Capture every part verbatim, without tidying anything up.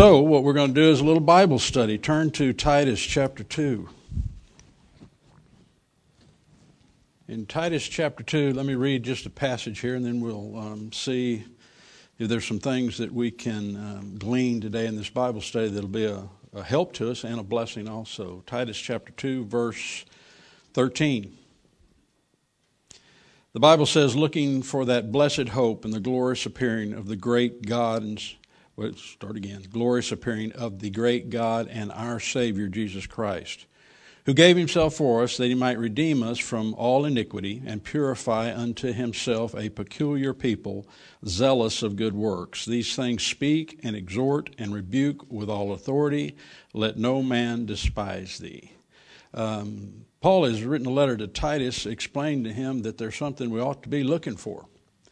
So what we're going to do is a little Bible study. Turn to Titus chapter two. In Titus chapter two, let me read just a passage here, and then we'll um, see if there's some things that we can um, glean today in this Bible study that'll be a, a help to us and a blessing also. Titus chapter two, verse thirteen. The Bible says, looking for that blessed hope and the glorious appearing of the great God and Let's start again. Glorious appearing of the great God and our Savior, Jesus Christ, who gave himself for us that he might redeem us from all iniquity and purify unto himself a peculiar people, zealous of good works. These things speak and exhort and rebuke with all authority. Let no man despise thee. Um, Paul has written a letter to Titus, explaining to him that there's something we ought to be looking for.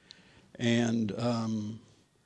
And um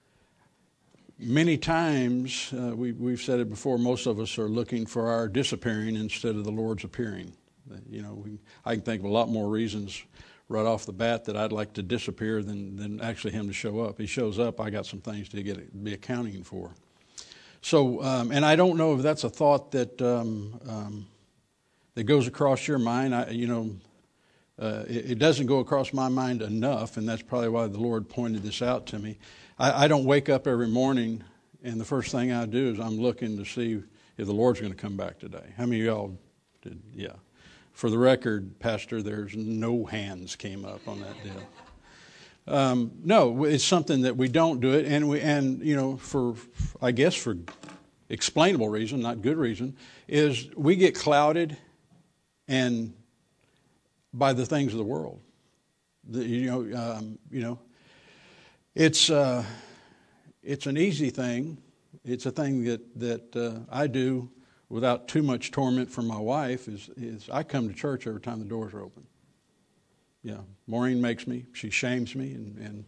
Many times, uh, we, we've said it before, most of us are looking for our disappearing instead of the Lord's appearing. You know, we, I can think of a lot more reasons right off the bat that I'd like to disappear than, than actually him to show up. He shows up, I got some things to get be accounting for. So, um, and I don't know if that's a thought that um, um, that goes across your mind. I, you know, uh, it, it doesn't go across my mind enough, and that's probably why the Lord pointed this out to me. I, I don't wake up every morning and the first thing I do is I'm looking to see if the Lord's going to come back today. How many of y'all did? Yeah. For the record, Pastor, there's no hands came up on that deal. Um, no, it's something that we don't do it, and we and you know for I guess for explainable reason, not good reason, is we get clouded and by the things of the world. The, you know, um, you know. It's uh, it's an easy thing. It's a thing that that uh, I do without too much torment from my wife. Is is I come to church every time the doors are open. Yeah, Maureen makes me. She shames me and and,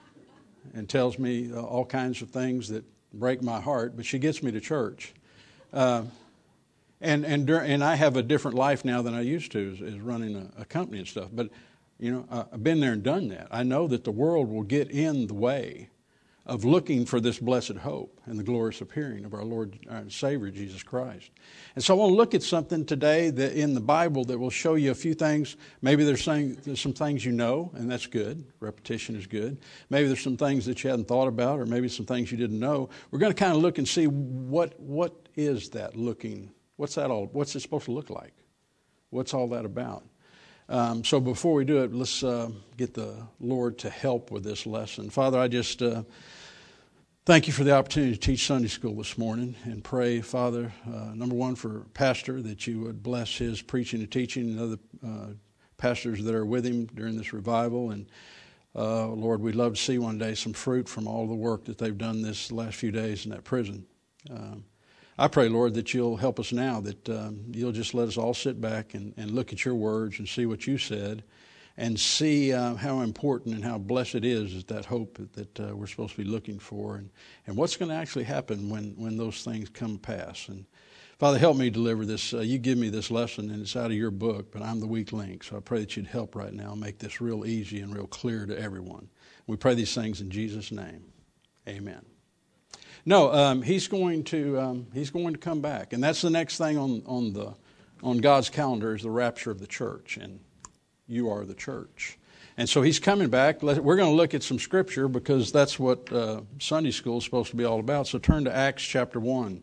and tells me uh, all kinds of things that break my heart. But she gets me to church. Uh, and and and I have a different life now than I used to, is, is running a, a company and stuff. But you know, I've been there and done that. I know that the world will get in the way of looking for this blessed hope and the glorious appearing of our Lord and Savior, Jesus Christ. And so I want to look at something today that in the Bible that will show you a few things. Maybe there's, saying, there's some things you know, and that's good. Repetition is good. Maybe there's some things that you hadn't thought about, or maybe some things you didn't know. We're going to kind of look and see what what is that looking, what's that all, what's it supposed to look like? What's all that about? Um, so before we do it, let's uh, get the Lord to help with this lesson. Father, I just uh, thank you for the opportunity to teach Sunday school this morning, and pray, Father, uh, number one, for Pastor, that you would bless his preaching and teaching, and other uh, pastors that are with him during this revival. And uh, Lord, we'd love to see one day some fruit from all the work that they've done this last few days in that prison. Um, I pray, Lord, that you'll help us now, that um, you'll just let us all sit back and, and look at your words and see what you said, and see uh, how important and how blessed it is, is that hope that uh, we're supposed to be looking for, and, and what's going to actually happen when, when those things come to pass. And Father, help me deliver this. Uh, you give me this lesson, and it's out of your book, but I'm the weak link, so I pray that you'd help right now, make this real easy and real clear to everyone. We pray these things in Jesus' name. Amen. No, um, he's going to um, he's going to come back, and that's the next thing on on the on God's calendar, is the rapture of the church, and you are the church. And so he's coming back. We're going to look at some scripture because that's what uh, Sunday school is supposed to be all about. So turn to Acts chapter one.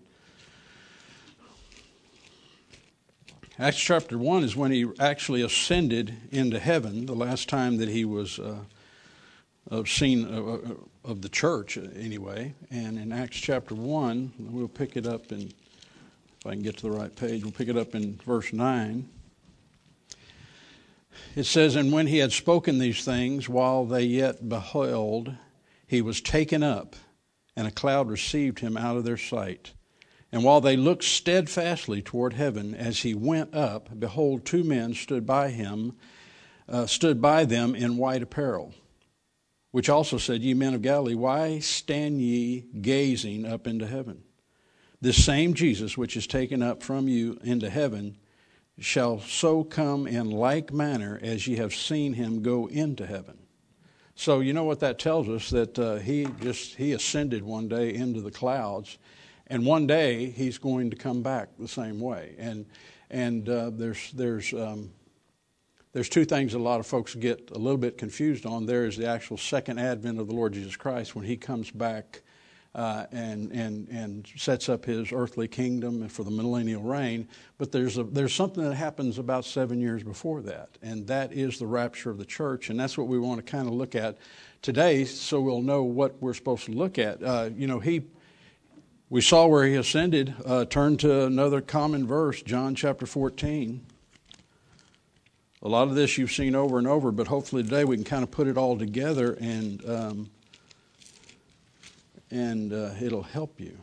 Acts chapter one is when he actually ascended into heaven, the last time that he was uh, seen uh, of the church anyway. And in Acts chapter one, we'll pick it up in, if I can get to the right page, we'll pick it up in verse nine. It says, and when he had spoken these things, while they yet beheld, he was taken up, and a cloud received him out of their sight. And while they looked steadfastly toward heaven as he went up, behold, two men stood by him, uh, stood by them in white apparel, which also said, Ye men of Galilee, why stand ye gazing up into heaven? This same Jesus, which is taken up from you into heaven, shall so come in like manner as ye have seen him go into heaven. So you know what that tells us, that uh, he just he ascended one day into the clouds, And one day he's going to come back the same way. And and uh, there's there's um, there's two things a lot of folks get a little bit confused on. There is the actual second advent of the Lord Jesus Christ when he comes back uh, and and and sets up his earthly kingdom for the millennial reign. But there's a, there's something that happens about seven years before that, and that is the rapture of the church. And that's what we want to kind of look at today, so we'll know what we're supposed to look at. Uh, you know, he. We saw where he ascended. Uh, turn to another common verse, John chapter fourteen. A lot of this you've seen over and over, but hopefully today we can kind of put it all together and um, and uh, it'll help you.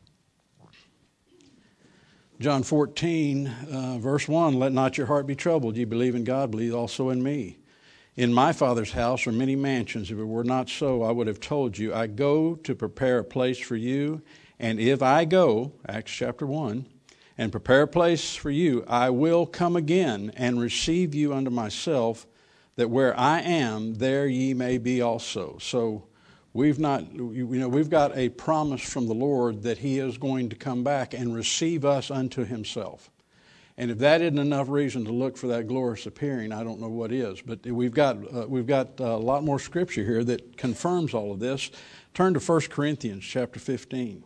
John fourteen, uh, verse one, let not your heart be troubled. Ye believe in God, believe also in me. In my Father's house are many mansions. If it were not so, I would have told you. I go to prepare a place for you. And if I go, Acts chapter one, and prepare a place for you, I will come again and receive you unto myself, that where I am, there ye may be also. So we've not, you know, we've got a promise from the Lord that he is going to come back and receive us unto himself. And if that isn't enough reason to look for that glorious appearing, I don't know what is. But we've got uh, we've got a lot more scripture here that confirms all of this. Turn to First Corinthians chapter fifteen.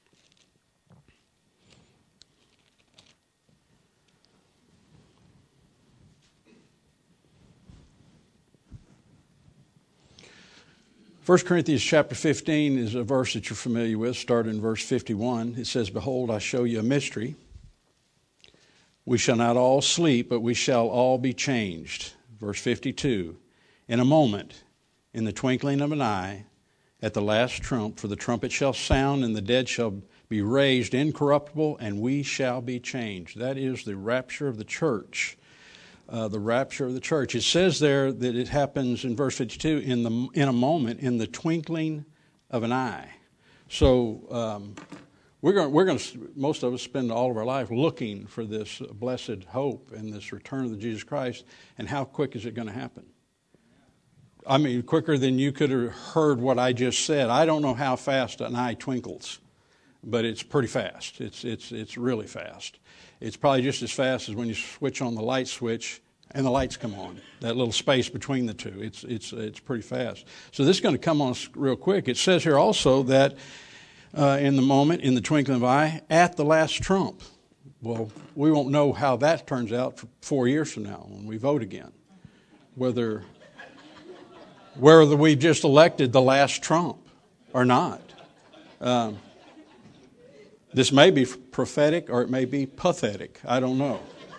First Corinthians chapter fifteen is a verse that you're familiar with, starting in verse fifty-one. It says, behold, I show you a mystery. We shall not all sleep, but we shall all be changed. Verse fifty-two, in a moment, in the twinkling of an eye, at the last trump, for the trumpet shall sound, and the dead shall be raised incorruptible, and we shall be changed. That is the rapture of the church. Uh, the rapture of the church. It says there that it happens in verse fifty-two in the in a moment, in the twinkling of an eye. So um, we're going we're going to most of us spend all of our life looking for this blessed hope and this return of the Jesus Christ. And how quick is it going to happen? I mean, quicker than you could have heard what I just said. I don't know how fast an eye twinkles, but it's pretty fast. It's it's it's really fast. It's probably just as fast as when you switch on the light switch and the lights come on. That little space between the two, it's it's it's pretty fast. So this is going to come on us real quick. It says here also that uh, in the moment, in the twinkling of an eye, at the last trump. Well, we won't know how that turns out for four years from now when we vote again. Whether whether we just elected the last trump or not. Um, This may be prophetic or it may be pathetic. I don't know.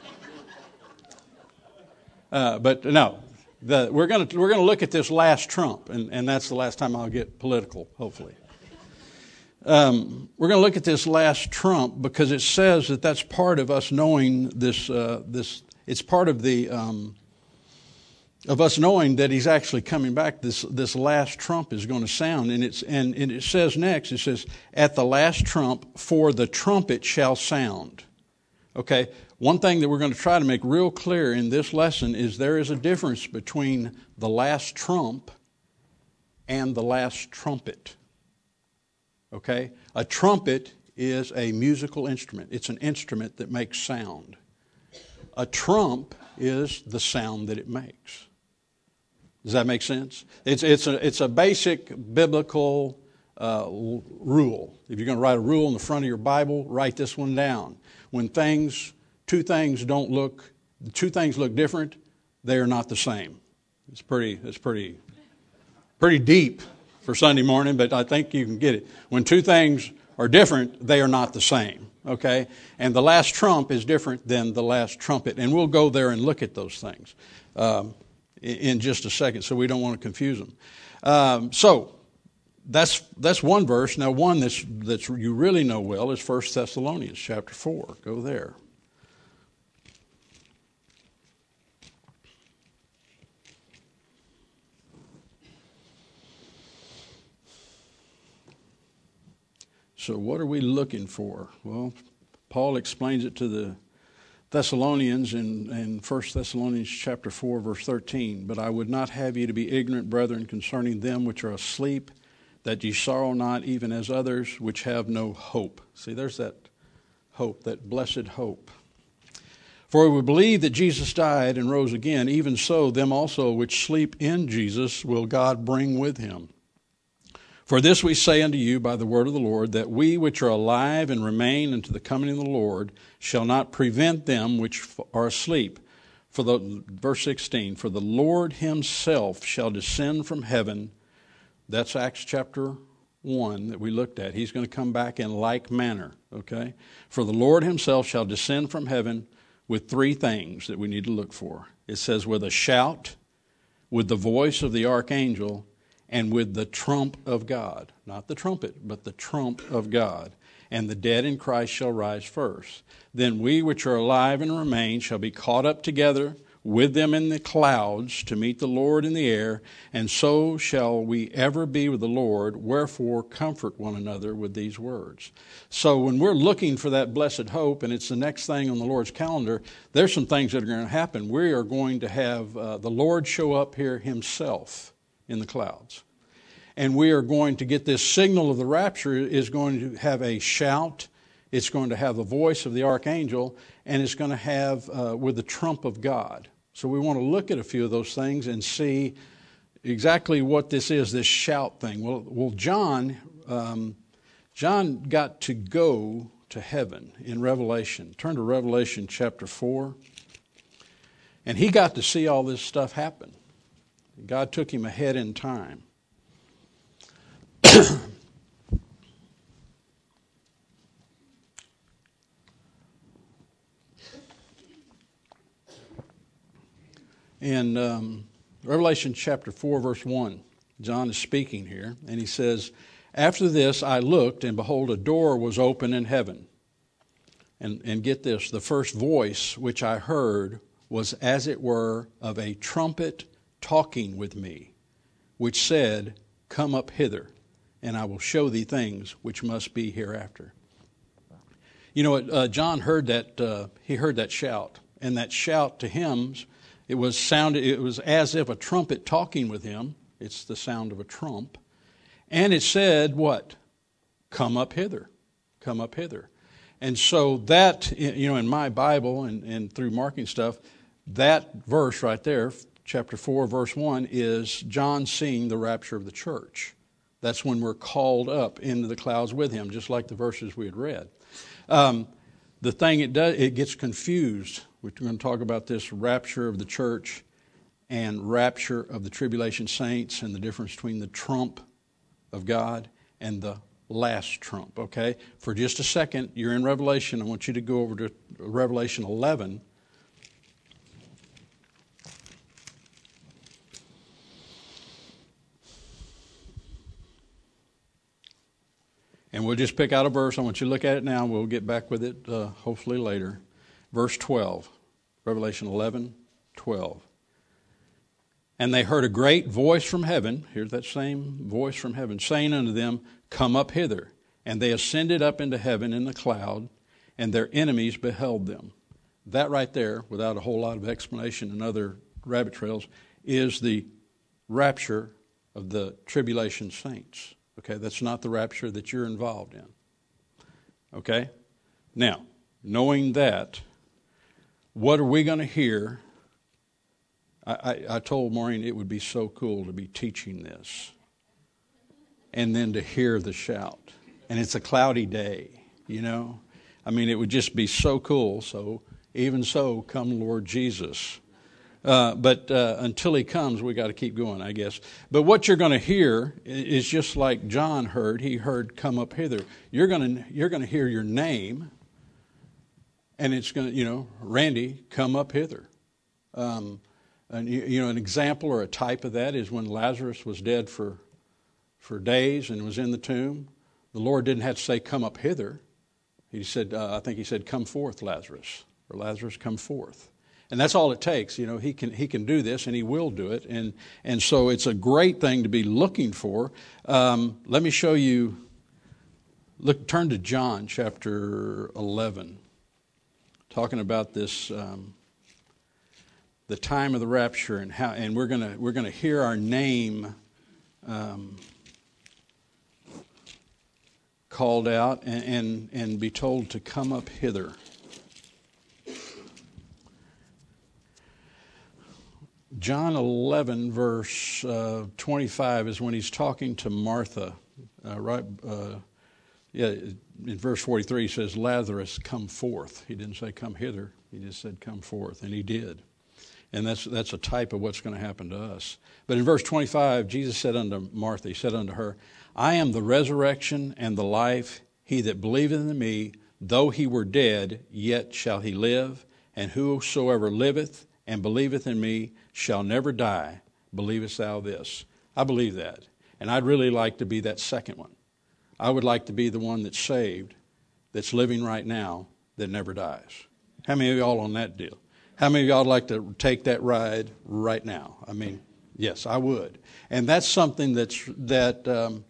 Uh, but no, the, we're going to we're going to look at this last trump, and, and that's the last time I'll get political, hopefully. Um, we're going to look at this last trump because it says that that's part of us knowing this. Uh, this it's part of the um, of us knowing that he's actually coming back. This this last trump is going to sound, and it's and, and it says next. It says, "At the last trump, for the trumpet shall sound." Okay, one thing that we're going to try to make real clear in this lesson is there is a difference between the last trump and the last trumpet. Okay, a trumpet is a musical instrument. It's an instrument that makes sound. A trump is the sound that it makes. Does that make sense? It's it's a it's a basic biblical uh, rule. If you're going to write a rule in the front of your Bible, write this one down. When things, two things don't look, two things look different, they are not the same. It's pretty it's pretty pretty deep for Sunday morning, but I think you can get it. When two things are different, they are not the same. Okay, and the last trump is different than the last trumpet, and we'll go there and look at those things. Um, in just a second, so we don't want to confuse them. Um, so that's that's one verse. Now, one that's that's you really know well is First Thessalonians chapter four. Go there. So what are we looking for? Well, Paul explains it to the Thessalonians in, in First Thessalonians chapter four, verse thirteen. But I would not have you to be ignorant, brethren, concerning them which are asleep, that ye sorrow not, even as others which have no hope. See, there's that hope, that blessed hope. For we believe that Jesus died and rose again, even so them also which sleep in Jesus will God bring with him. For this we say unto you by the word of the Lord, that we which are alive and remain unto the coming of the Lord shall not prevent them which are asleep. For the verse sixteen, for the Lord himself shall descend from heaven. That's Acts chapter one that we looked at. He's going to come back in like manner, okay? For the Lord himself shall descend from heaven with three things that we need to look for. It says with a shout, with the voice of the archangel, and with the trump of God. Not the trumpet, but the trump of God. And the dead in Christ shall rise first. Then we which are alive and remain shall be caught up together with them in the clouds to meet the Lord in the air, and so shall we ever be with the Lord. Wherefore comfort one another with these words. So when we're looking for that blessed hope, and it's the next thing on the Lord's calendar, there's some things that are going to happen. We are going to have uh, the Lord show up here himself in the clouds. And we are going to get this signal of the rapture is going to have a shout. It's going to have the voice of the archangel, and it's going to have uh, with the trump of God. So we want to look at a few of those things and see exactly what this is, this shout thing. Well, well, John, um, John got to go to heaven in Revelation. Turn to Revelation chapter four. And he got to see all this stuff happen. God took him ahead in time. In um, Revelation chapter four, verse one, John is speaking here, and he says, after this I looked, and behold, a door was open in heaven. And, and get this, the first voice which I heard was as it were of a trumpet talking with me, which said, come up hither, and I will show thee things which must be hereafter. You know what, uh, John heard that, uh, he heard that shout, and that shout to him, it was sounded, it was as if a trumpet talking with him. It's the sound of a trump. And it said, what? Come up hither. Come up hither. And so that, you know, in my Bible and, and through marking stuff, that verse right there, chapter four, verse one, is John seeing the rapture of the church. That's when we're called up into the clouds with him, just like the verses we had read. Um, the thing it does, it gets confused. We're going to talk about this rapture of the church and rapture of the tribulation saints and the difference between the trump of God and the last trump, okay? For just a second, you're in Revelation. I want you to go over to Revelation eleven. And we'll just pick out a verse. I want you to look at it now. We'll get back with it uh, hopefully later. Verse twelve. Revelation eleven, twelve. And they heard a great voice from heaven, here's that same voice from heaven, saying unto them, come up hither. And they ascended up into heaven in the cloud, and their enemies beheld them. That right there, without a whole lot of explanation and other rabbit trails, is the rapture of the tribulation saints. Okay, that's not the rapture that you're involved in. Okay? Now, knowing that, what are we going to hear? I, I, I told Maureen it would be so cool to be teaching this and then to hear the shout. And it's a cloudy day, you know. I mean, it would just be so cool. So even so, come Lord Jesus. Uh, but uh, until he comes, we got to keep going, I guess. But what you're going to hear is just like John heard. He heard, come up hither. You're going to you're going to hear your name. And it's going to, you know, Randy, come up hither. Um, and you, you know, an example or a type of that is when Lazarus was dead for for days and was in the tomb. The Lord didn't have to say, come up hither. He said, uh, I think he said, come forth, Lazarus. Or Lazarus, come forth. And that's all it takes. You know, he can he can do this, and he will do it. And and so it's a great thing to be looking for. Um, let me show you. Look, turn to John chapter eleven. Talking about this, um, the time of the rapture, and how, and we're gonna we're gonna hear our name um, called out and, and, and be told to come up hither. John eleven, verse uh, twenty-five is when he's talking to Martha. Uh, right, uh, yeah, in verse forty-three he says, Lazarus, come forth. He didn't say come hither. He just said come forth, and he did. And that's that's a type of what's going to happen to us. But in verse twenty-five, Jesus said unto Martha, he said unto her, I am the resurrection and the life. He that believeth in me, though he were dead, yet shall he live. And whosoever liveth and believeth in me shall never die. Believest thou this? I believe that. And I'd really like to be that second one. I would like to be the one that's saved, that's living right now, that never dies. How many of y'all on that deal? How many of y'all would like to take that ride right now? I mean, yes, I would. And that's something that's that um,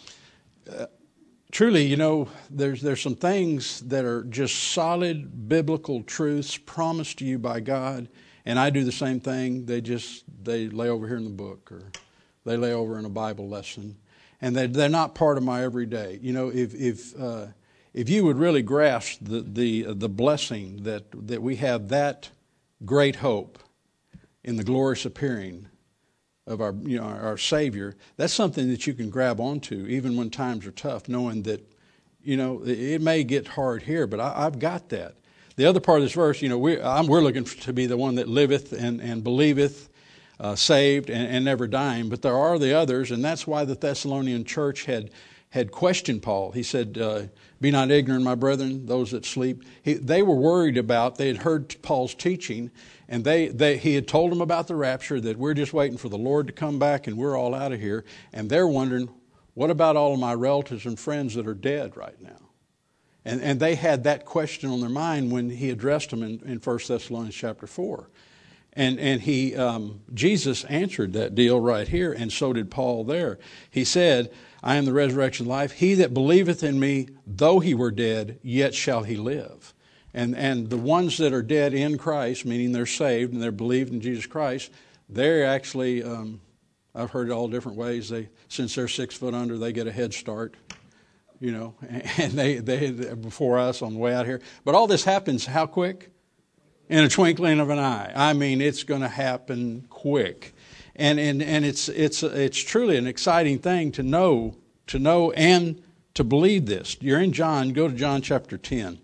uh, truly, you know, there's there's some things that are just solid biblical truths promised to you by God. And I do the same thing. They just, they lay over here in the book, or they lay over in a Bible lesson. And they, they're not part of my everyday. You know, if if uh, if you would really grasp the the the blessing that that we have that great hope in the glorious appearing of our you know our, our Savior, that's something that you can grab onto even when times are tough, knowing that you know it, it may get hard here, but I, I've got that. The other part of this verse, you know, we, I'm, we're looking to be the one that liveth and, and believeth, uh, saved and, and never dying. But there are the others, and that's why the Thessalonian church had had questioned Paul. He said, uh, be not ignorant, my brethren, those that sleep. He, they were worried about, they had heard Paul's teaching, and they, they he had told them about the rapture, that we're just waiting for the Lord to come back and we're all out of here. And they're wondering, what about all of my relatives and friends that are dead right now? And, and they had that question on their mind when he addressed them in, in First Thessalonians chapter four. And and he um, Jesus answered that deal right here, and so did Paul there. He said, I am the resurrection and life. He that believeth in me, though he were dead, yet shall he live. And and the ones that are dead in Christ, meaning they're saved and they're believed in Jesus Christ, they're actually, um, I've heard it all different ways. They since they're six foot under, they get a head start. You know, and they, they before us on the way out here. But all this happens how quick? In a twinkling of an eye. I mean, it's going to happen quick. And and, and it's it's it's truly an exciting thing to know, to know and to believe this. You're in John, go to John chapter ten.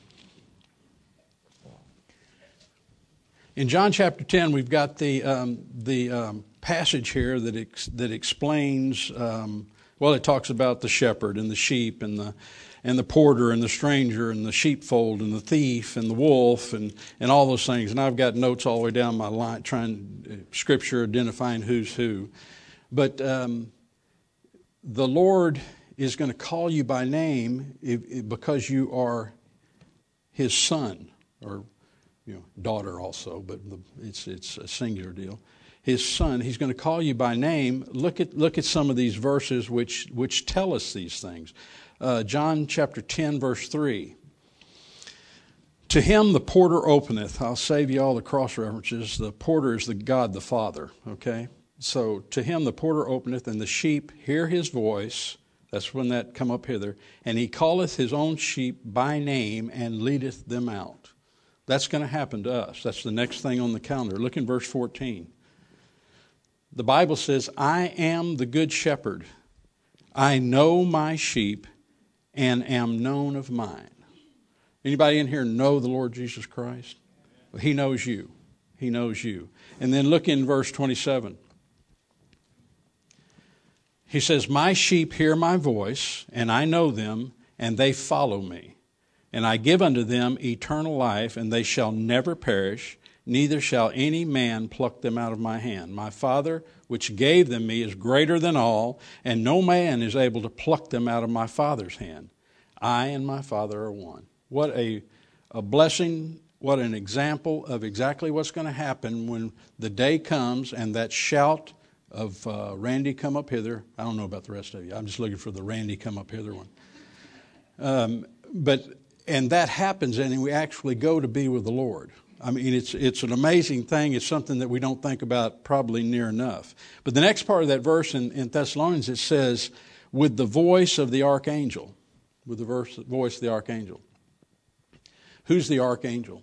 In John chapter ten, we've got the um, the um, passage here that ex, that explains um, Well, it talks about the shepherd and the sheep and the and the porter and the stranger and the sheepfold and the thief and the wolf and, and all those things. And I've got notes all the way down my line trying Scripture identifying who's who. But um, the Lord is going to call you by name if, if, because you are His son, or you know daughter also, but the, it's it's a singular deal. His son, He's going to call you by name. Look at look at some of these verses which which tell us these things. Uh, John chapter ten, verse three. To him the porter openeth. I'll save you all the cross references. The porter is the God the Father. Okay, so to him the porter openeth, and the sheep hear his voice. That's when that come up hither. And he calleth his own sheep by name and leadeth them out. That's going to happen to us. That's the next thing on the calendar. Look in verse fourteen. The Bible says, I am the good shepherd. I know my sheep and am known of mine. Anybody in here know the Lord Jesus Christ? Well, He knows you. He knows you. And then look in verse twenty-seven. He says, my sheep hear my voice, and I know them, and they follow me. And I give unto them eternal life, and they shall never perish, neither shall any man pluck them out of my hand. My Father, which gave them me, is greater than all, and no man is able to pluck them out of my Father's hand. I and my Father are one. What a, a blessing, what an example of exactly what's going to happen when the day comes and that shout of uh, Randy come up hither. I don't know about the rest of you. I'm just looking for the Randy come up hither one. Um, but and that happens, and we actually go to be with the Lord. I mean, it's it's an amazing thing. It's something that we don't think about probably near enough. But the next part of that verse in, in Thessalonians, it says, with the voice of the archangel. with the verse, voice of the archangel. Who's the archangel?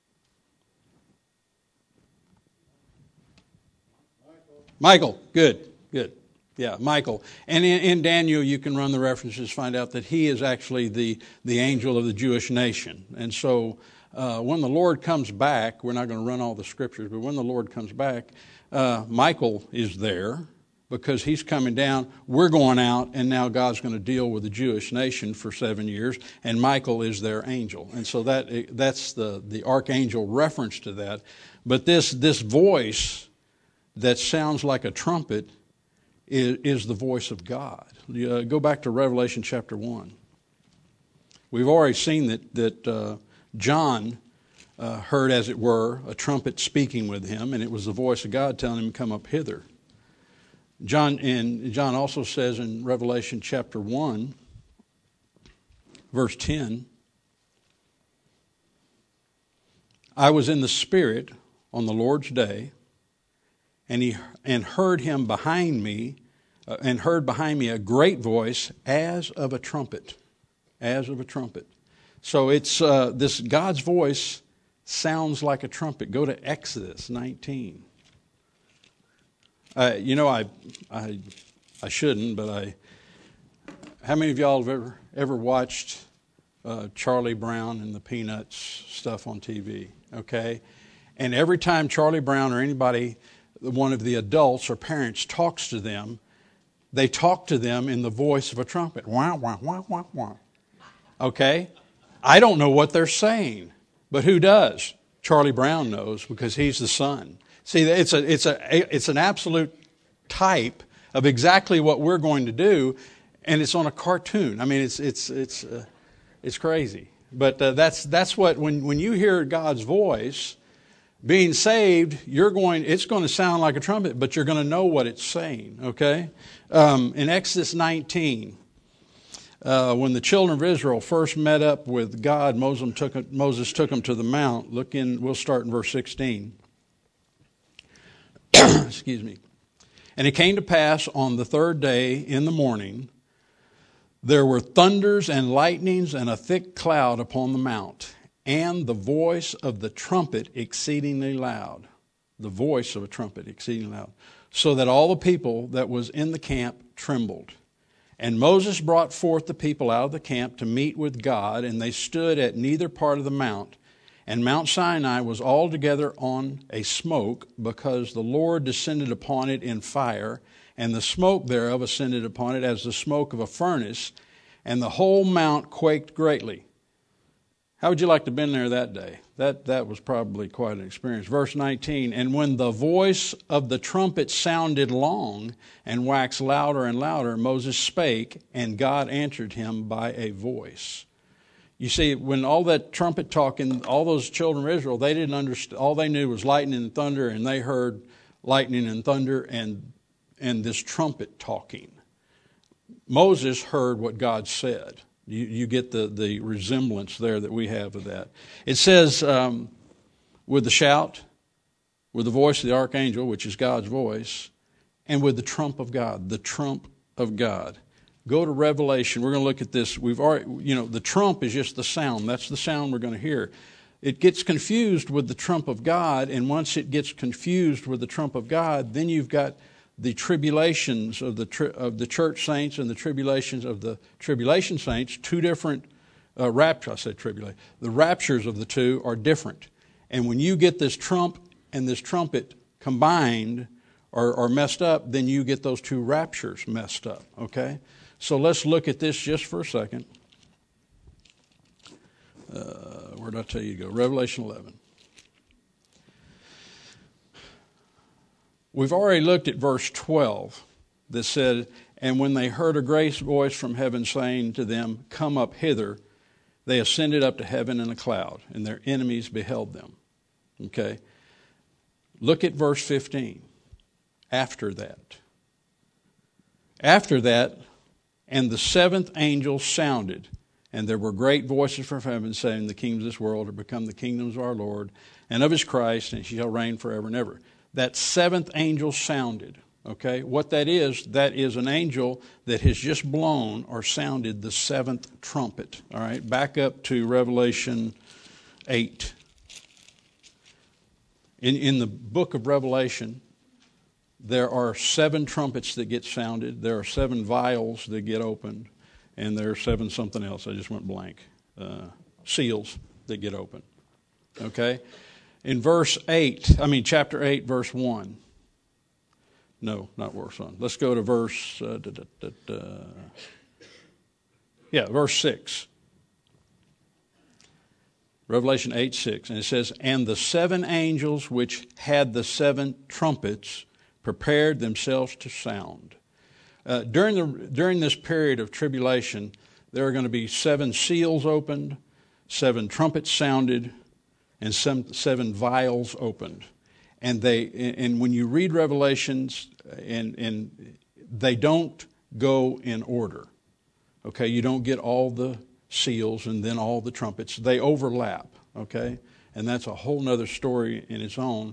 Michael. Michael. Good. Good. Yeah, Michael. And in, in Daniel, you can run the references, find out that he is actually the, the angel of the Jewish nation. And so uh, when the Lord comes back, we're not going to run all the scriptures, but when the Lord comes back, uh, Michael is there because he's coming down. We're going out, and now God's going to deal with the Jewish nation for seven years, and Michael is their angel. And so that that's the, the archangel reference to that. But this this voice that sounds like a trumpet is, is the voice of God. Uh, go back to Revelation chapter one. We've already seen that, that uh, John uh, heard, as it were, a trumpet speaking with him, and it was the voice of God telling him to come up hither. John, and John also says in Revelation chapter one, verse ten, I was in the Spirit on the Lord's day, and he and heard him behind me, uh, and heard behind me a great voice as of a trumpet, as of a trumpet. So it's uh, this God's voice sounds like a trumpet. Go to Exodus nineteen. Uh, you know, I, I, I shouldn't, but I. How many of y'all have ever ever watched uh, Charlie Brown and the Peanuts stuff on T V? Okay, and every time Charlie Brown or anybody, one of the adults or parents talks to them, they talk to them in the voice of a trumpet. Wah wah wah wah wah. Okay, I don't know what they're saying, but who does? Charlie Brown knows because he's the son. See, it's a it's a it's an absolute type of exactly what we're going to do, and it's on a cartoon. I mean, it's it's it's uh, it's crazy. But uh, that's that's what when when you hear God's voice, being saved, you're going. It's going to sound like a trumpet, but you're going to know what it's saying. Okay, um, in Exodus nineteen, uh, when the children of Israel first met up with God, Moses took Moses took them to the mount. Look in. We'll start in verse sixteen. Excuse me. And it came to pass on the third day in the morning, there were thunders and lightnings and a thick cloud upon the mount, and the voice of the trumpet exceedingly loud. The voice of a trumpet exceedingly loud. So that all the people that was in the camp trembled. And Moses brought forth the people out of the camp to meet with God, and they stood at neither part of the mount. And Mount Sinai was altogether on a smoke, because the Lord descended upon it in fire, and the smoke thereof ascended upon it as the smoke of a furnace, and the whole mount quaked greatly. How would you like to have been there that day? That that was probably quite an experience. Verse nineteen, and when the voice of the trumpet sounded long and waxed louder and louder, Moses spake, and God answered him by a voice. You see, when all that trumpet talking, all those children of Israel, they didn't understand. All they knew was lightning and thunder, and they heard lightning and thunder and and this trumpet talking. Moses heard what God said. You, you get the, the resemblance there that we have of that. It says, um, with the shout, with the voice of the archangel, which is God's voice, and with the trump of God, the trump of God. Go to Revelation. We're going to look at this. We've already, you know, the trump is just the sound. That's the sound we're going to hear. It gets confused with the trump of God, and once it gets confused with the trump of God, then you've got the tribulations of the tri- of the church saints and the tribulations of the tribulation saints. Two different uh, raptures. I said tribulation. The raptures of the two are different, and when you get this trump and this trumpet combined or, or messed up, then you get those two raptures messed up. Okay. So let's look at this just for a second. Uh, where did I tell you to go? Revelation eleven. We've already looked at verse twelve that said, and when they heard a great voice from heaven saying to them, come up hither, they ascended up to heaven in a cloud, and their enemies beheld them. Okay? Look at verse fifteen. After that. After that, and the seventh angel sounded, and there were great voices from heaven saying, the kingdoms of this world are become the kingdoms of our Lord and of his Christ, and he shall reign forever and ever. That seventh angel sounded. Okay, what that is, that is an angel that has just blown or sounded the seventh trumpet. All right, back up to Revelation eight. In, in the book of Revelation, there are seven trumpets that get sounded. There are seven vials that get opened. And there are seven something else. I just went blank. Uh, seals that get opened. Okay? In verse eight, I mean chapter eight, verse one. No, not verse one. Let's go to verse, uh, da, da, da, da. yeah, verse six. Revelation eight, six. And it says, and the seven angels which had the seven trumpets prepared themselves to sound. Uh, during the during this period of tribulation, there are going to be seven seals opened, seven trumpets sounded, and some seven vials opened. And they and when you read Revelations, and and they don't go in order. Okay, you don't get all the seals and then all the trumpets. They overlap. Okay, and that's a whole nother story in its own.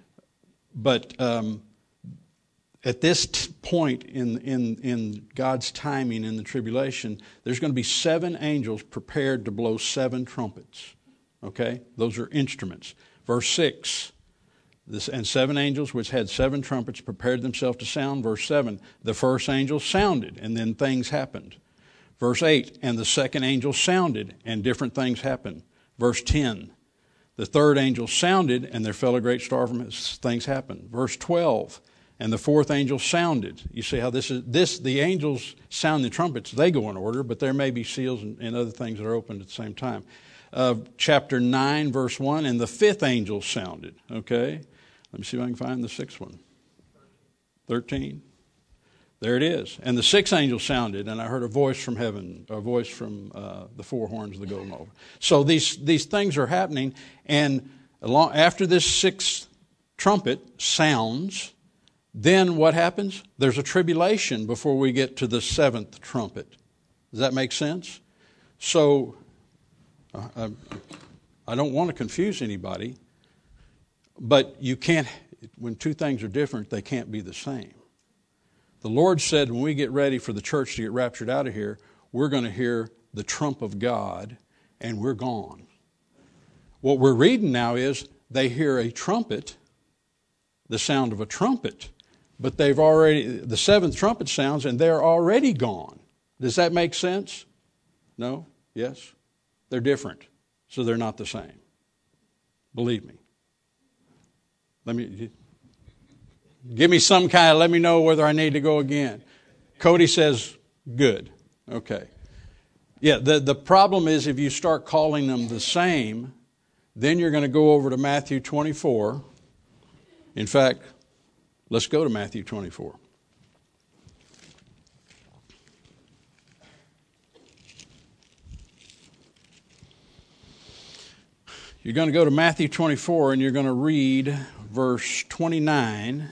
But um, at this t- point in, in, in God's timing in the tribulation, there's going to be seven angels prepared to blow seven trumpets. Okay? Those are instruments. Verse six, this, and seven angels which had seven trumpets prepared themselves to sound. Verse seven, the first angel sounded, and then things happened. Verse eight, and the second angel sounded, and different things happened. Verse ten, the third angel sounded, and there fell a great star from it. Things happened. Verse twelve, and the fourth angel sounded. You see how this is, this, the angels sound the trumpets, they go in order, but there may be seals and, and other things that are opened at the same time. Uh, chapter nine, verse one, and the fifth angel sounded. Okay? Let me see if I can find the sixth one. thirteen. There it is. And the sixth angel sounded, and I heard a voice from heaven, a voice from uh, the four horns of the golden altar. So these, these things are happening, and along, after this sixth trumpet sounds, then what happens? There's a tribulation before we get to the seventh trumpet. Does that make sense? So, uh, I don't want to confuse anybody, but you can't, when two things are different, they can't be the same. The Lord said when we get ready for the church to get raptured out of here, we're going to hear the trump of God, and we're gone. What we're reading now is they hear a trumpet, the sound of a trumpet, but they've already, the seventh trumpet sounds, and they're already gone. Does that make sense? No? Yes? They're different, so they're not the same. Believe me. Let me... Give me some kind of, let me know whether I need to go again. Cody says, good. Okay. Yeah, the, the problem is if you start calling them the same, then you're going to go over to Matthew twenty-four. In fact, let's go to Matthew twenty-four. You're going to go to Matthew twenty-four and you're going to read verse twenty-nine.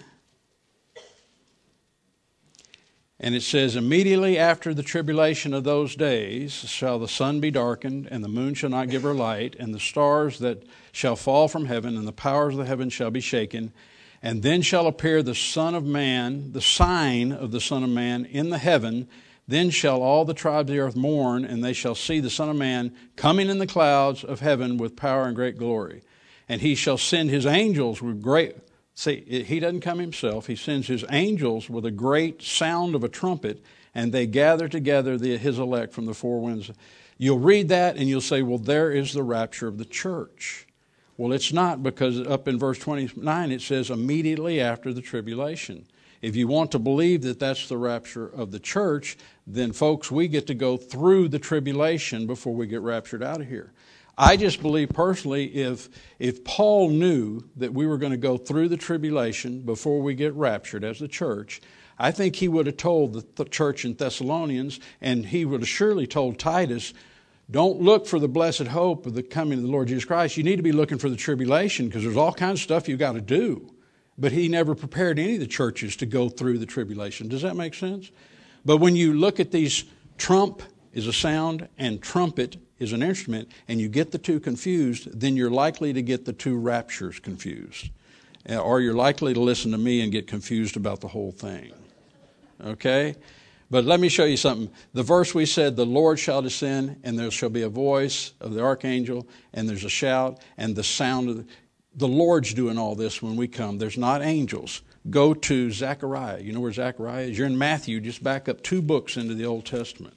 And it says, immediately after the tribulation of those days shall the sun be darkened, and the moon shall not give her light, and the stars that shall fall from heaven, and the powers of the heaven shall be shaken. And then shall appear the Son of Man, the sign of the Son of Man in the heaven. Then shall all the tribes of the earth mourn, and they shall see the Son of Man coming in the clouds of heaven with power and great glory. And he shall send his angels with great... See, he doesn't come himself. He sends his angels with a great sound of a trumpet, and they gather together the, his elect from the four winds. You'll read that, and you'll say, well, there is the rapture of the church. Well, it's not, because up in verse twenty-nine it says immediately after the tribulation. If you want to believe that that's the rapture of the church, then, folks, we get to go through the tribulation before we get raptured out of here. I just believe personally if if Paul knew that we were going to go through the tribulation before we get raptured as the church, I think he would have told the, the church in Thessalonians, and he would have surely told Titus, don't look for the blessed hope of the coming of the Lord Jesus Christ. You need to be looking for the tribulation, because there's all kinds of stuff you've got to do. But he never prepared any of the churches to go through the tribulation. Does that make sense? But when you look at these, trump is a sound and trumpet is an instrument, and you get the two confused, then you're likely to get the two raptures confused. or you're likely to listen to me and get confused about the whole thing. Okay? But let me show you something. The verse we said, the Lord shall descend, and there shall be a voice of the archangel, and there's a shout, and the sound of the, the Lord's doing all this when we come. There's not angels. Go to Zechariah. You know where Zechariah is? You're in Matthew. Just back up two books into the Old Testament.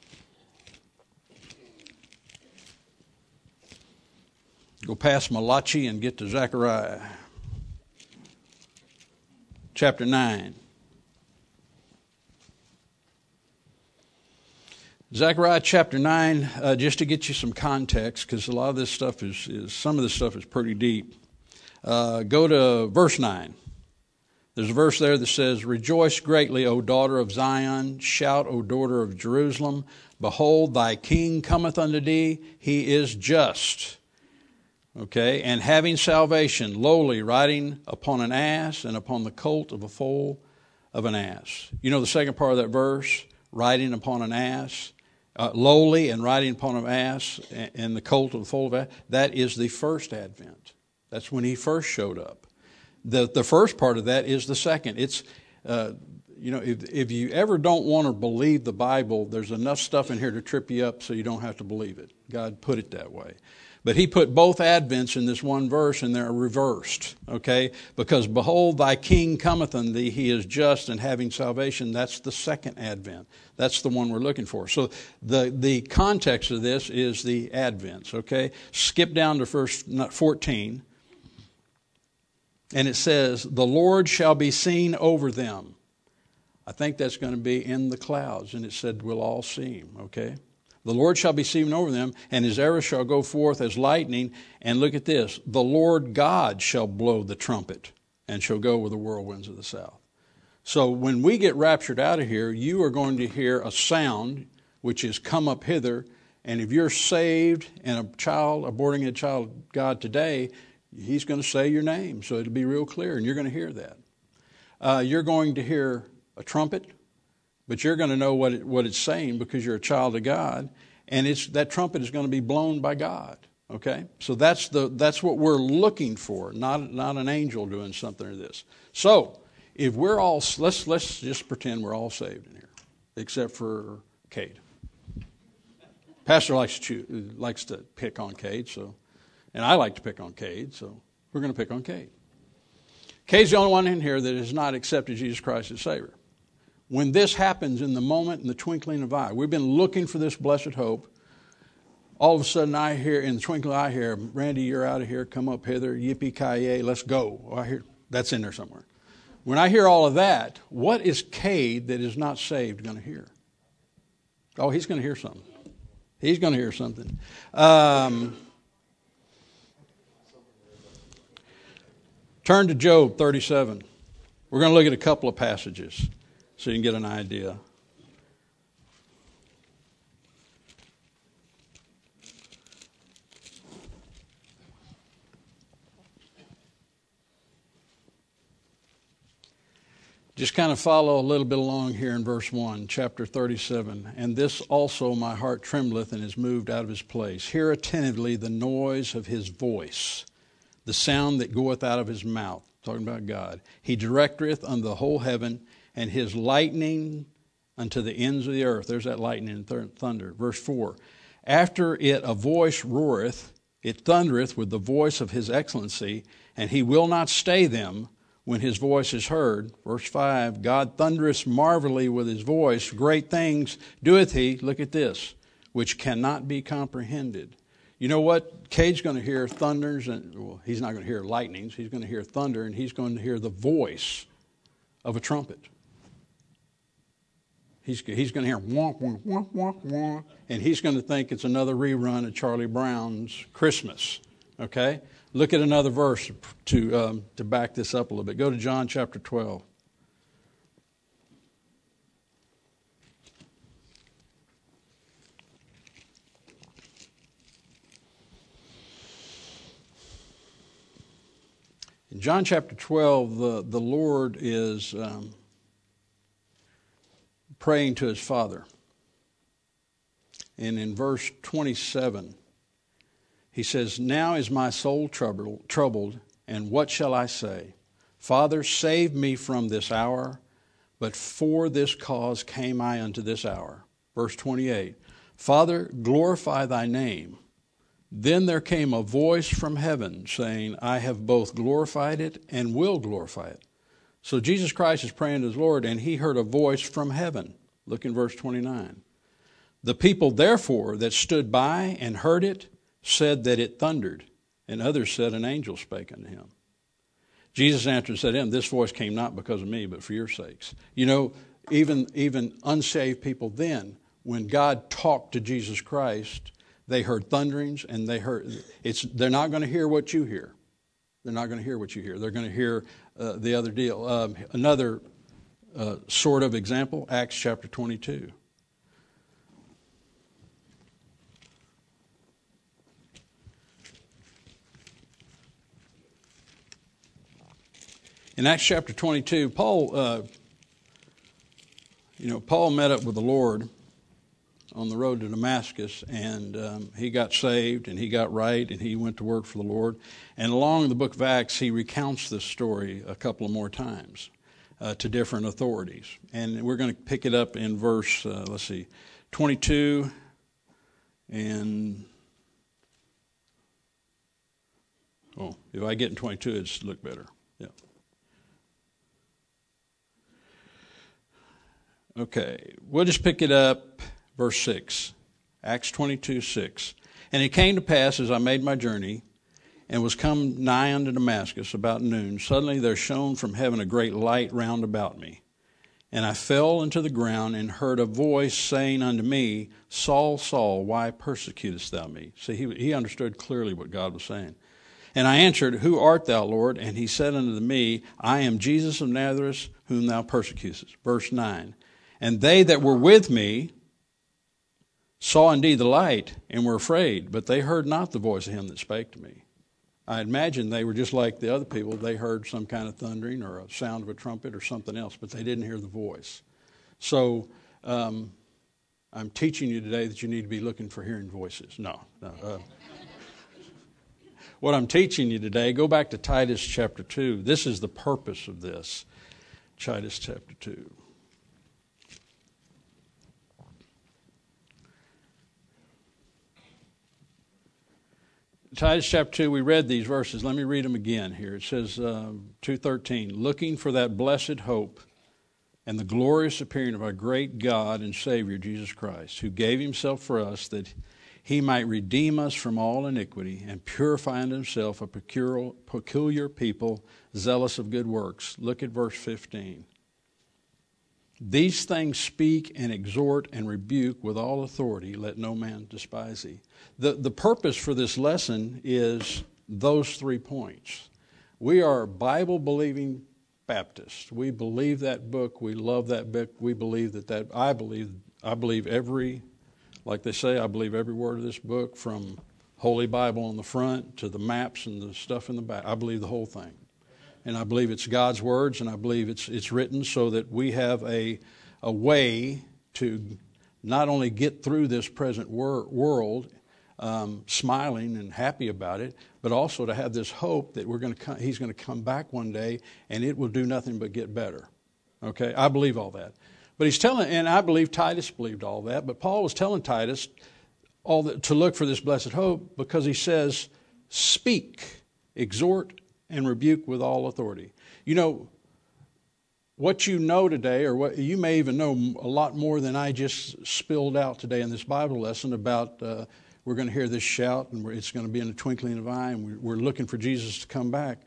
Go past Malachi and get to Zechariah. Chapter nine. Zechariah chapter nine, uh, just to get you some context, because a lot of this stuff is, is, some of this stuff is pretty deep. Uh, go to verse nine. There's a verse there that says, Rejoice greatly, O daughter of Zion. Shout, O daughter of Jerusalem. Behold, thy king cometh unto thee. He is just. Okay, and having salvation, lowly, riding upon an ass and upon the colt of a foal of an ass. You know the second part of that verse? Riding upon an ass. Uh, lowly and riding upon an ass and, and the colt of the foal of an ass. That is the first advent. That's when he first showed up. The the first part of that is the second. It's, uh, you know, if, if you ever don't want to believe the Bible, there's enough stuff in here to trip you up so you don't have to believe it. God put it that way. But he put both advents in this one verse, and they're reversed, okay? Because behold, thy king cometh unto thee, he is just and having salvation. That's the second advent. That's the one we're looking for. So the, the context of this is the advents, okay? Skip down to verse fourteen. And it says, the Lord shall be seen over them. I think that's going to be in the clouds. And it said, we'll all see him, okay? The Lord shall be seen over them, and his arrow shall go forth as lightning. And look at this. The Lord God shall blow the trumpet, and shall go with the whirlwinds of the south. So when we get raptured out of here, you are going to hear a sound, which is come up hither. And if you're saved and a child, a born-again child of God today, he's going to say your name, so it'll be real clear, and you're going to hear that. Uh, you're going to hear a trumpet, but you're going to know what it, what it's saying because you're a child of God, and it's that trumpet is going to be blown by God. Okay, so that's the that's what we're looking for, not not an angel doing something or this. So if we're all let's let's just pretend we're all saved in here, except for Cade. Pastor likes to choose, likes to pick on Cade, so. And I like to pick on Cade, so we're going to pick on Cade. Cade's the only one in here that has not accepted Jesus Christ as Savior. When this happens in the moment, in the twinkling of an eye, we've been looking for this blessed hope. All of a sudden I hear, in the twinkling of an eye, I hear, Randy, you're out of here, come up hither, yippee-ki-yay, let's go. Oh, I hear, that's in there somewhere. When I hear all of that, what is Cade that is not saved going to hear? Oh, he's going to hear something. He's going to hear something. Um... Turn to Job thirty-seven. We're going to look at a couple of passages so you can get an idea. Just kind of follow a little bit along here in verse one, chapter thirty-seven. And this also my heart trembleth and is moved out of his place. Hear attentively the noise of his voice, the sound that goeth out of his mouth, talking about God. He directeth unto the whole heaven, and his lightning unto the ends of the earth. There's that lightning and thunder. Verse four, after it a voice roareth, it thundereth with the voice of his excellency, and he will not stay them when his voice is heard. Verse five, God thundereth marvelly with his voice, great things doeth he, look at this, which cannot be comprehended. You know what? Cade's going to hear thunders, and well, he's not going to hear lightnings. He's going to hear thunder, and he's going to hear the voice of a trumpet. He's, he's going to hear wonk, wonk, wonk, wonk, wonk, and he's going to think it's another rerun of Charlie Brown's Christmas. Okay? Look at another verse to um, to back this up a little bit. Go to John chapter twelve. In John chapter twelve, the, the Lord is um, praying to his Father. And in verse twenty-seven, he says, now is my soul troubled, troubled, And what shall I say? Father, save me from this hour, but for this cause came I unto this hour. Verse twenty-eight, Father, glorify thy name. Then there came a voice from heaven saying, I have both glorified it and will glorify it. So Jesus Christ is praying to his Lord, and he heard a voice from heaven. Look in verse twenty-nine. The people therefore that stood by and heard it said that it thundered, and others said an angel spake unto him. Jesus answered and said to him, this voice came not because of me, but for your sakes. You know, even, even unsaved people then, when God talked to Jesus Christ, they heard thunderings, and they heard, it's, they're not going to hear what you hear. They're not going to hear what you hear. They're going to hear uh, the other deal. Um, another uh, sort of example, Acts chapter twenty-two. In Acts chapter twenty-two, Paul, uh, you know, Paul met up with the Lord on the road to Damascus, and um, he got saved, and he got right, and he went to work for the Lord. And along the book of Acts, he recounts this story a couple of more times uh, to different authorities. And we're going to pick it up in verse, uh, let's see, twenty-two, and, oh, if I get in twenty-two, it'd look better. Yeah. Okay, we'll just pick it up, verse six, Acts twenty-two, six. And it came to pass, as I made my journey, and was come nigh unto Damascus about noon, suddenly there shone from heaven a great light round about me. And I fell into the ground, and heard a voice saying unto me, Saul, Saul, why persecutest thou me? See, he, he understood clearly what God was saying. And I answered, Who art thou, Lord? And he said unto me, I am Jesus of Nazareth, whom thou persecutest. Verse nine. And they that were with me saw indeed the light, and were afraid, but they heard not the voice of him that spake to me. I imagine they were just like the other people. They heard some kind of thundering or a sound of a trumpet or something else, but they didn't hear the voice. So um, I'm teaching you today that you need to be looking for hearing voices. No, no. Uh, what I'm teaching you today, go back to Titus chapter two. This is the purpose of this. Titus chapter two. Titus chapter two, we read these verses. Let me read them again here. It says, uh, two thirteen, looking for that blessed hope and the glorious appearing of our great God and Savior, Jesus Christ, who gave himself for us that he might redeem us from all iniquity and purify unto himself a peculiar, peculiar people, zealous of good works. Look at verse fifteen. These things speak and exhort and rebuke with all authority. Let no man despise thee. The, the purpose for this lesson is those three points. We are Bible-believing Baptists. We believe that book. We love that book. We believe that that, I believe, I believe every, like they say, I believe every word of this book, from Holy Bible on the front to the maps and the stuff in the back. I believe the whole thing. And I believe it's God's words, and I believe it's it's written so that we have a a way to not only get through this present wor- world um, smiling and happy about it, but also to have this hope that we're going to come, he's going to come back one day, and it will do nothing but get better. Okay, I believe all that. But he's telling, and I believe Titus believed all that, but Paul was telling Titus all that, to look for this blessed hope, because he says, speak, exhort, and rebuke with all authority. You know, what you know today, or what you may even know a lot more than I just spilled out today in this Bible lesson about uh, we're going to hear this shout, and it's going to be in the twinkling of an eye, and we're looking for Jesus to come back.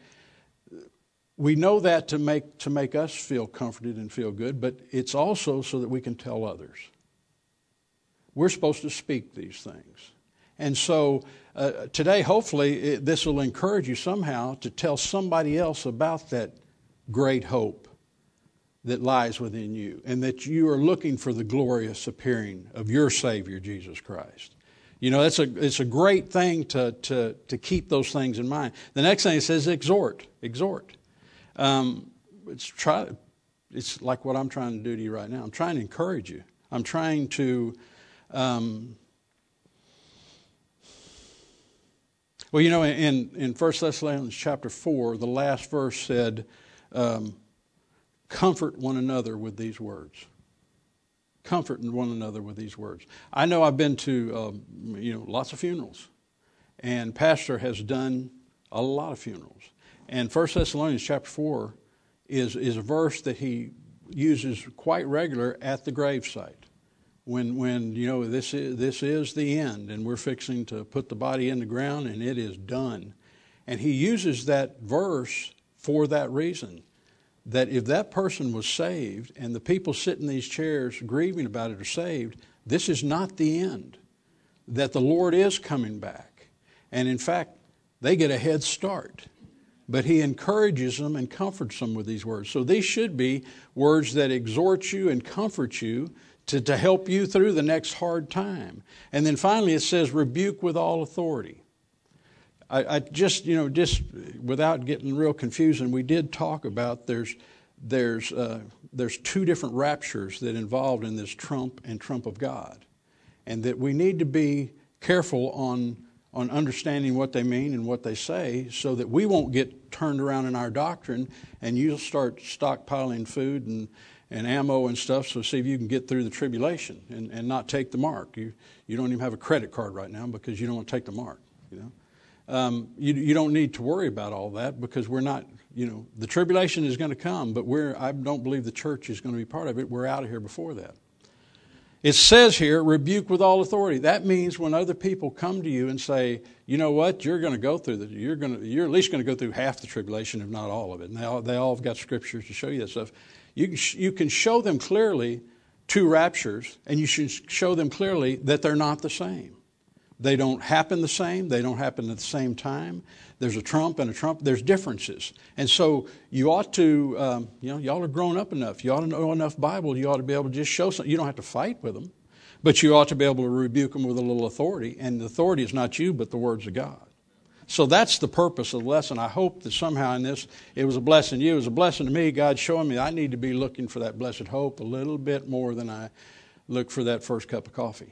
We know that to make to make us feel comforted and feel good, but it's also so that we can tell others. We're supposed to speak these things. And so uh, today, hopefully, it, this will encourage you somehow to tell somebody else about that great hope that lies within you, and that you are looking for the glorious appearing of your Savior, Jesus Christ. You know, it's a it's a great thing to to to keep those things in mind. The next thing it says, exhort, exhort. Um, it's try. It's like what I'm trying to do to you right now. I'm trying to encourage you. I'm trying to. Um, Well, you know, in, in First Thessalonians chapter four, the last verse said, um, comfort one another with these words. Comfort one another with these words. I know I've been to, um, you know, lots of funerals. And Pastor has done a lot of funerals. And First Thessalonians chapter four is, is a verse that he uses quite regular at the gravesite. When, when you know, this is, this is the end, and we're fixing to put the body in the ground, and it is done. And he uses that verse for that reason, that if that person was saved, and the people sitting in these chairs grieving about it are saved, this is not the end, that the Lord is coming back. And in fact, they get a head start. But he encourages them and comforts them with these words. So these should be words that exhort you and comfort you to, to help you through the next hard time. And then finally it says, rebuke with all authority. I, I just, you know, just without getting real confusing, we did talk about there's there's uh, there's two different raptures that involved in this trump and trump of God. And that we need to be careful on on understanding what they mean and what they say, so that we won't get turned around in our doctrine and you'll start stockpiling food and and ammo and stuff, so see if you can get through the tribulation and, and not take the mark. You you don't even have a credit card right now because you don't want to take the mark. You know, um, you you don't need to worry about all that because we're not. You know, the tribulation is going to come, but we're I don't believe the church is going to be part of it. We're out of here before that. It says here, rebuke with all authority. That means when other people come to you and say, you know what, you're going to go through the, you're going to, you're at least going to go through half the tribulation, if not all of it. And they all, they all have got scriptures to show you that stuff. You, you can show them clearly two raptures, and you should show them clearly that they're not the same. They don't happen the same. They don't happen at the same time. There's a trump and a trump. There's differences. And so you ought to, um, you know, y'all are grown up enough. You ought to know enough Bible. You ought to be able to just show something. You don't have to fight with them, but you ought to be able to rebuke them with a little authority. And the authority is not you, but the words of God. So that's the purpose of the lesson. I hope that somehow in this, it was a blessing to you. It was a blessing to me. God's showing me I need to be looking for that blessed hope a little bit more than I look for that first cup of coffee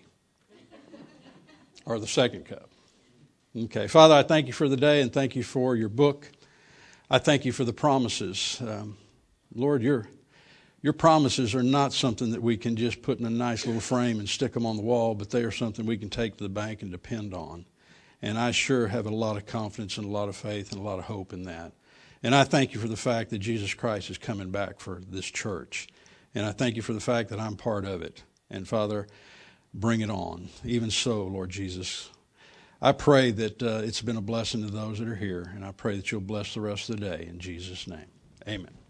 or the second cup. Okay, Father, I thank you for the day and thank you for your book. I thank you for the promises. Um, Lord, your your promises are not something that we can just put in a nice little frame and stick them on the wall, but they are something we can take to the bank and depend on. And I sure have a lot of confidence and a lot of faith and a lot of hope in that. And I thank you for the fact that Jesus Christ is coming back for this church. And I thank you for the fact that I'm part of it. And Father, bring it on. Even so, Lord Jesus, I pray that uh, it's been a blessing to those that are here, and I pray that you'll bless the rest of the day in Jesus' name. Amen.